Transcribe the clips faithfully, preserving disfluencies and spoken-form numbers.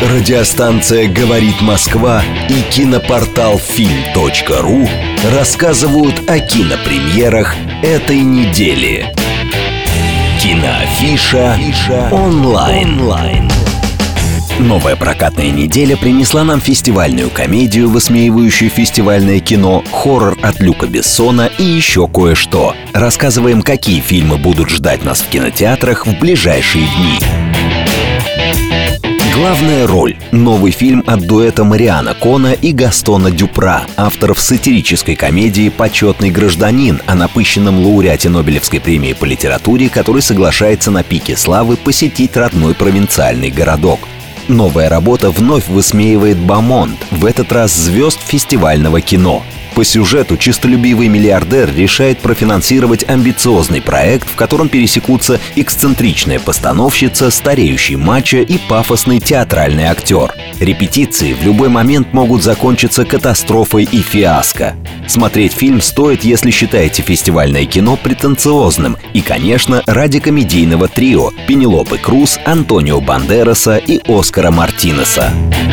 Радиостанция «Говорит Москва» и кинопортал фильм точка ру рассказывают о кинопремьерах этой недели. Киноафиша онлайн. Новая прокатная неделя принесла нам фестивальную комедию, высмеивающую фестивальное кино, хоррор от Люка Бессона и еще кое-что. Рассказываем, какие фильмы будут ждать нас в кинотеатрах в ближайшие дни. Главная роль – новый фильм от дуэта Мариана Кона и Гастона Дюпра, авторов сатирической комедии «Почетный гражданин» о напыщенном лауреате Нобелевской премии по литературе, который соглашается на пике славы посетить родной провинциальный городок. Новая работа вновь высмеивает бомонд, в этот раз звезд фестивального кино. По сюжету честолюбивый миллиардер решает профинансировать амбициозный проект, в котором пересекутся эксцентричная постановщица, стареющий мачо и пафосный театральный актер. Репетиции в любой момент могут закончиться катастрофой и фиаско. Смотреть фильм стоит, если считаете фестивальное кино претенциозным. И, конечно, ради комедийного трио Пенелопы Круз, Антонио Бандераса и Оскара Мартинеса.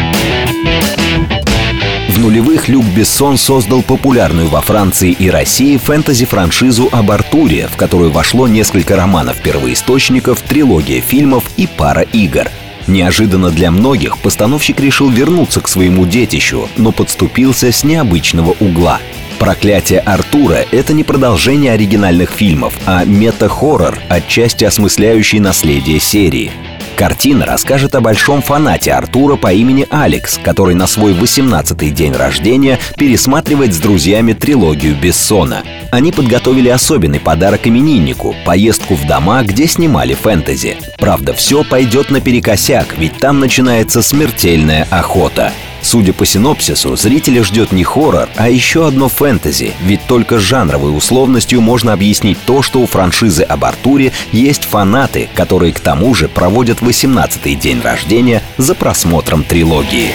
В нулевых Люк Бессон создал популярную во Франции и России фэнтези-франшизу об Артуре, в которую вошло несколько романов-первоисточников, трилогия фильмов и пара игр. Неожиданно для многих постановщик решил вернуться к своему детищу, но подступился с необычного угла. «Проклятие Артура» — это не продолжение оригинальных фильмов, а мета-хоррор, отчасти осмысляющий наследие серии. Картина расскажет о большом фанате Артура по имени Алекс, который на свой восемнадцатый день рождения пересматривает с друзьями трилогию Бессона. Они подготовили особенный подарок имениннику — поездку в дома, где снимали фэнтези. Правда, все пойдет наперекосяк, ведь там начинается смертельная охота. Судя по синопсису, зрителя ждет не хоррор, а еще одно фэнтези, ведь только жанровой условностью можно объяснить то, что у франшизы об Артуре есть фанаты, которые к тому же проводят восемнадцатый день рождения за просмотром трилогии.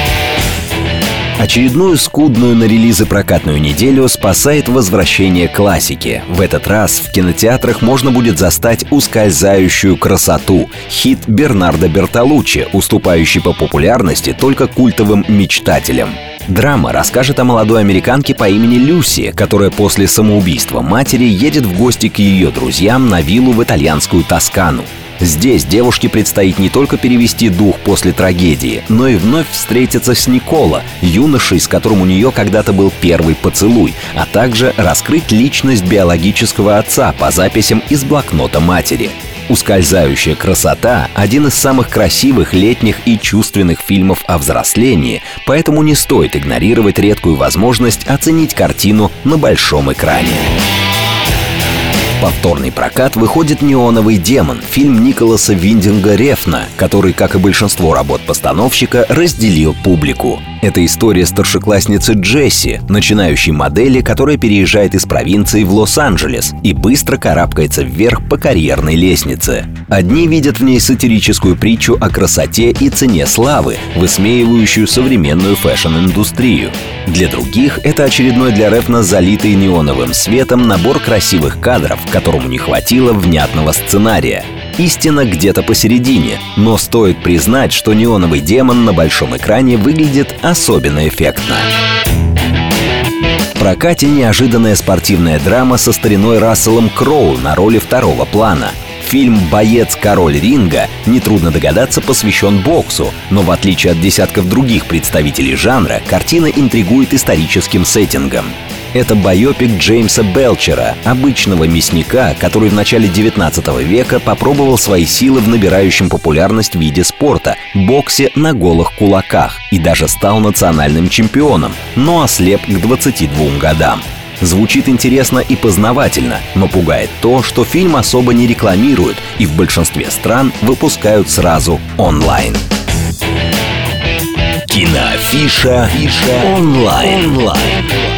Очередную скудную на релизы прокатную неделю спасает возвращение классики. В этот раз в кинотеатрах можно будет застать «Ускользающую красоту» — хит Бернардо Бертолуччи, уступающий по популярности только культовым «Мечтателям». Драма расскажет о молодой американке по имени Люси, которая после самоубийства матери едет в гости к ее друзьям на виллу в итальянскую Тоскану. Здесь девушке предстоит не только перевести дух после трагедии, но и вновь встретиться с Николо, юношей, с которым у нее когда-то был первый поцелуй, а также раскрыть личность биологического отца по записям из блокнота матери. «Ускользающая красота» — один из самых красивых летних и чувственных фильмов о взрослении, поэтому не стоит игнорировать редкую возможность оценить картину на большом экране. Повторный прокат выходит «Неоновый демон», фильм Николаса Виндинга Рефна, который, как и большинство работ постановщика, разделил публику. Это история старшеклассницы Джесси, начинающей модели, которая переезжает из провинции в Лос-Анджелес и быстро карабкается вверх по карьерной лестнице. Одни видят в ней сатирическую притчу о красоте и цене славы, высмеивающую современную фэшн-индустрию. Для других это очередной для Рефна залитый неоновым светом набор красивых кадров, которому не хватило внятного сценария. Истина где-то посередине, но стоит признать, что «Неоновый демон» на большом экране выглядит особенно эффектно. В прокате неожиданная спортивная драма со стариной Расселом Кроу на роли второго плана. Фильм «Боец-король ринга», нетрудно догадаться, посвящен боксу, но в отличие от десятков других представителей жанра, картина интригует историческим сеттингом. Это байопик Джеймса Белчера, обычного мясника, который в начале девятнадцатого века попробовал свои силы в набирающем популярность виде спорта — боксе на голых кулаках, и даже стал национальным чемпионом, но ослеп к двадцати двум годам. Звучит интересно и познавательно, но пугает то, что фильм особо не рекламируют и в большинстве стран выпускают сразу онлайн. Киноафиша онлайн. онлайн.